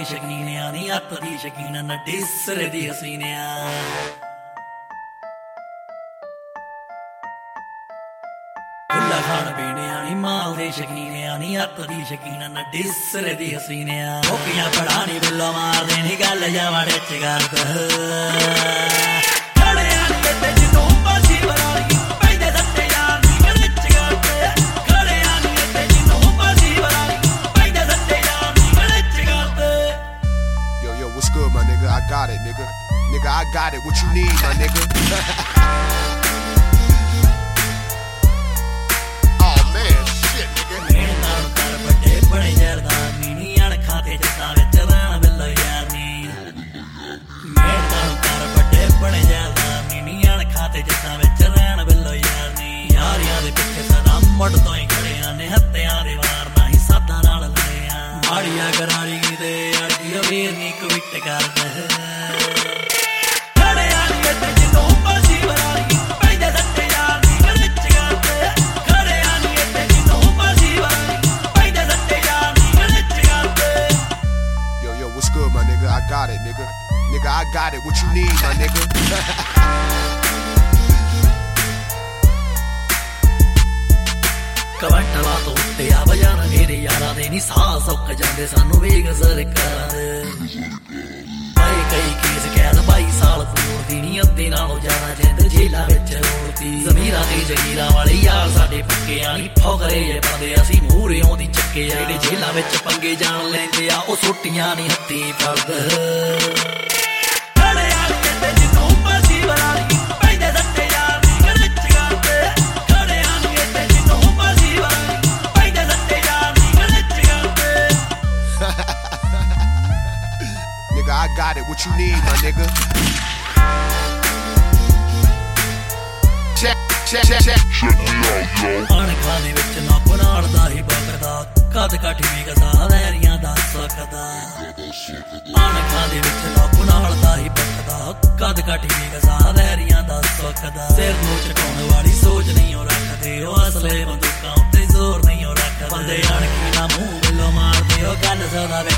ਸ਼ਕੀਨਿਆਂ ਨੀ ਅੱਤ ਦੀ ਸ਼ਕੀਨ ਨੱਡੀ ਸਿਰੇ ਦੀ ਹਸੀਨਿਆਂ ਖੁੱਲਾ ਖਾਣ ਪੀਣਿਆਂ ਨੀ ਮਾਲ ਦੇ ਸ਼ਕੀਨਿਆਂ ਨੀ ਅੱਤ ਦੀ ਸ਼ਕੀਨ ਨੱਡੀ ਸਿਰੇ ਦੀ ਹਸੀਨਿਆਂ ਕੋਕੀਆਂ ਫੜਾ ਨੀ ਬਿੱਲੋ ਮਾਰਦੇ ਨੀ ਗੱਲ ਜਾਵੜੇ ਚ ਕਰਦ What's good, my nigga? I got it, nigga. Nigga, I got it. What you need, my nigga? Oh, man, shit, nigga. ਮਾੜੀਆਂ ਕਰਾਰੀ ਦੇ ਅੜਦੀ ਵੇਰ ਨੀ ਕਵਿੱਟ ਕਰਦਾ ਖੜਿਆ ਨੀ ਅੱਡੇ ਜਿੰਨੂੰ ਬਾਜੀ ਵਰਾਲੀ ਪੈਂਦੇ ਸੱਟੇ ਯਾਰ ਨੀ ਗਲਿਚ ਕਰਦੇ ਖੜਿਆ ਨੀ ਅੱਡੇ ਜਿੰਨੂੰ ਬਾਜੀ ਵਰਾਲੀ ਪੈਂਦੇ ਸੱਟੇ ਯਾਰ ਨੀ ਗਲਿਚ ਕਰਦੇ Yo, what's good, my nigga? I got it, nigga. Nigga, I got it. What you need, my nigga? ਕਵੰਟਲਾ ਤੋਂ ਉੱਤੇ ਆ ਬਜਾਣਾ ਮੇਰੇ ਯਾਰਾਂ ਦੇ ਨੀ ਸਾਹ ਸੁੱਕ ਜਾਂਦੇ ਸਾਨੂੰ ਵੇਗ ਸਰਕਾਰ ਭਾਈ ਕਈ ਕੇਸ ਕੈਦ 22 ਸਾਲ ਪੂਰਦੀ ਨੀ ਅੱਧੇ ਨਾਲੋਂ ਜ਼ਿਆਦਾ ਜਿੰਦ ਜੇਲਾਂ ਵਿੱਚ ਰੋਲਦੀ ਜ਼ਮੀਰਾਂ ਦੀ ਜਗੀਰਾਂ ਵਾਲੇ ਯਾਰ ਸਾਡੇ ਪੱਕਿਆਂ ਨੀ ਫੋਕਰੇ ਜੇ ਬੰਦੇ ਅਸੀਂ ਮੂਹਰਿਓਂ ਦੀ ਚੱਕੇ ਆ ਜਿਹੜੇ ਜੇਲਾਂ ਵਿੱਚ ਪੰਗੇ ਜਾਣ ਲੈਂਦੇ ਆ ਉਹ ਸੋਟੀਆਂ ਨੀ ਹੱਥੀ ਫੜਦ I got it. What you need, my nigga? Check me out, yo. ਅਣਖਾਂ ਦੇ ਵਿੱਚ ਨਾ ਬਣਾੜਦਾ ਹੀ ਬਕਰਦਾ ਕਦ ਕਾਠੀ ਵੀ ਕਸਾ ਵੈਰੀਆਂ ਦਾ ਸਕਦਾ ਅਣਖਾਂ ਦੇ ਵਿੱਚ ਨਾ ਬਣਾੜਦਾ ਹੀ ਬਕਰਦਾ ਕਦ ਕਾਠੀ ਵੀ ਕਸਾ ਵੈਰੀਆਂ ਦਾ ਸਕਦਾ ਸਿਰ ਨੂੰ ਝਟਾਉਣ ਵਾਲੀ ਸੋਚ ਨਹੀਂ ਉਹ ਰੱਖਦੇ ਉਹ ਅਸਲੇ ਬੰਦੂਕਾਂ ਉੱਤੇ ਜ਼ੋਰ ਨਹੀਂ ਉਹ ਰੱਖਦੇ ਬੰਦੇ ਅਣਖੀ ਨਾ ਮੂੰਹ ਵੱਲੋਂ ਮਾਰਦੇ ਉਹ ਗੱਲ ਸਦਾ